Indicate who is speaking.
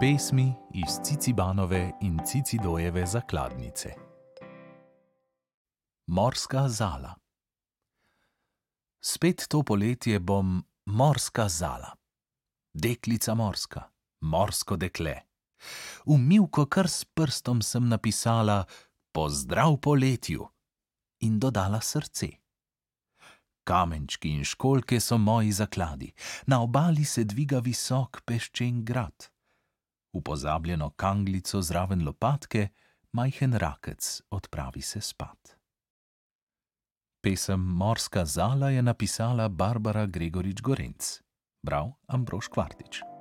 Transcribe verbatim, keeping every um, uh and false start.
Speaker 1: Pesmi iz Cicibanove in Cicidojeve zakladnice. Morska zala. Spet to poletje bom morska zala. Deklica morska, morsko dekle. V mivko kar s prstom sem napisala pozdrav poletju in dodala srce. Kamenčki in školjke so moji zakladi, na obali se dviga visok peščen grad. V pozabljeno kanglico zraven lopatke majhen rakec odpravi se spat. Pesem Morska zala je napisala Barbara Gregorič Gorenc, bral Ambrož Kvartič.